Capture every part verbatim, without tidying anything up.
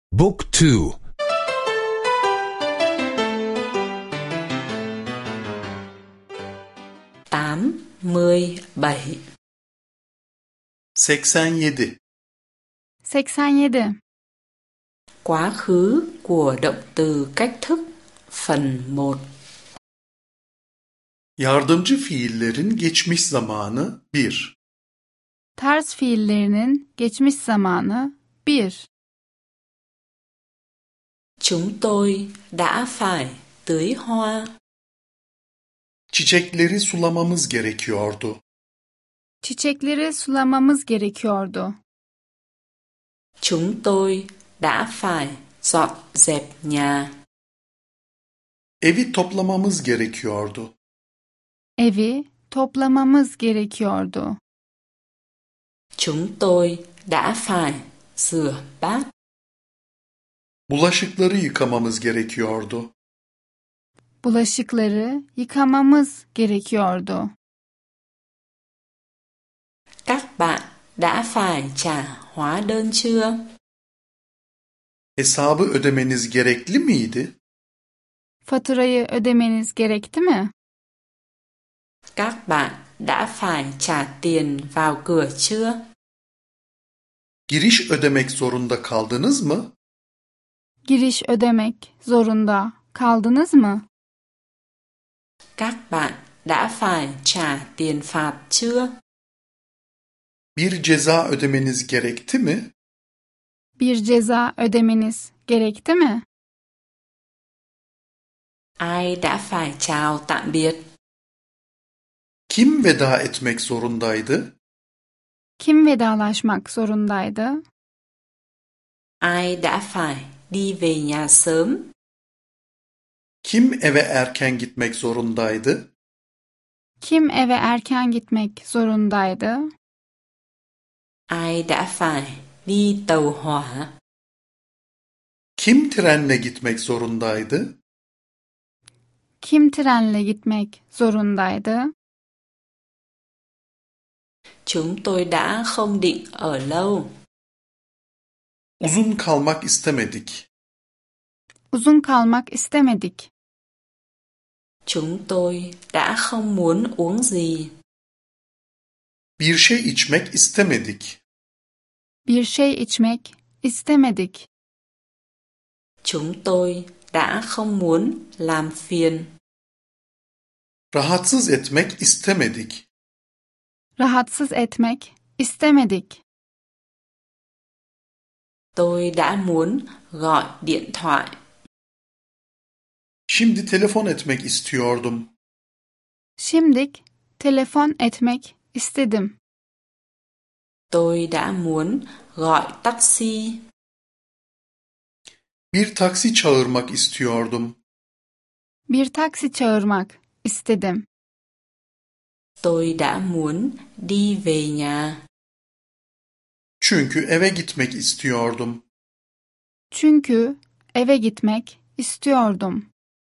Book two. tám mươi bảy. seksen yedi. seksen yedi. Quá khứ của động từ cách thức phần một. Yardımcı fiillerin geçmiş zamanı bir. Ters fiillerinin geçmiş zamanı bir. Chúng tôi đã phải tưới hoa. Çiçekleri sulamamız gerekiyordu. Çiçekleri sulamamız gerekiyordu. Chúng tôi đã phải dọn dẹp nhà. Evi toplamamız gerekiyordu. Evi toplamamız gerekiyordu. Chúng tôi đã phải rửa bát. Bulaşıkları yıkamamız gerekiyordu. Bulaşıkları yıkamamız gerekiyordu. Các bạn đã phải trả hóa đơn chưa? Hesabı ödemeniz gerekli miydi? Faturayı ödemeniz gerekti mi? Các bạn đã phải trả tiền vào cửa chưa? Giriş ödemek zorunda kaldınız mı? Giriş ödemek zorunda kaldınız mı? Các bạn đã phải trả tiền phạt chưa? Bir ceza ödemeniz gerekti mi? Bir ceza ödemeniz gerekti mi? Ai đã phải chào tạm biệt? Kim veda etmek zorundaydı? Kim vedalaşmak zorundaydı? Ai đã phải đi về nhà sớm? Kim eve erken gitmek zorundaydı? Kim eve erken gitmek zorundaydı? Ai đã phải đi tàu hỏa? Kim trenle gitmek zorundaydı? Kim trenle gitmek zorundaydı? Chúng tôi đã không định ở lâu. Uzun kalmak istemedik. Uzun kalmak istemedik. Chúng tôi đã không muốn uống gì. Bir şey içmek istemedik. Bir şey içmek istemedik. Chúng tôi đã không muốn làm phiền. Rahatsız etmek istemedik. Rahatsız etmek istemedik. Tôi đã muốn gọi điện thoại. Şimdi telefon etmek istiyordum. Şimdik telefon etmek istedim. Tôi đã muốn gọi taxi. Bir taksi çağırmak istiyordum. Bir taksi çağırmak istedim. Tôi đã muốn đi về nhà. Çünkü eve gitmek istiyordum. Çünkü eve gitmek istiyordum.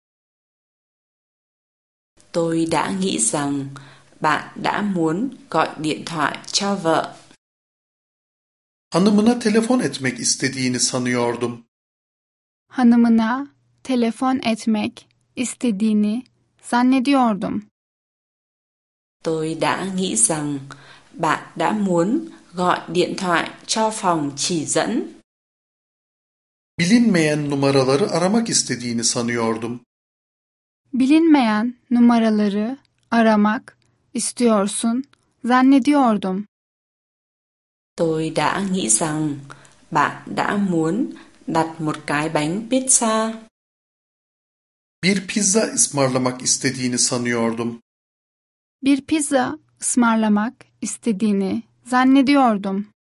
Tôi đã nghĩ rằng bạn đã muốn gọi điện thoại cho vợ. Hanımına telefon etmek istediğini sanıyordum. Hanımına telefon etmek istediğini zannediyordum. Tôi đã nghĩ rằng bạn đã muốn gọi điện thoại cho phòng chỉ dẫn. Bilinmeyen numaraları aramak istediğini sanıyordum. Bilinmeyen numaraları aramak istiyorsun zannediyordum. Tôi đã nghĩ rằng bạn đã muốn đặt một cái bánh pizza. Bir pizza ısmarlamak istediğini sanıyordum. Bir pizza ısmarlamak istediğini zannediyordum.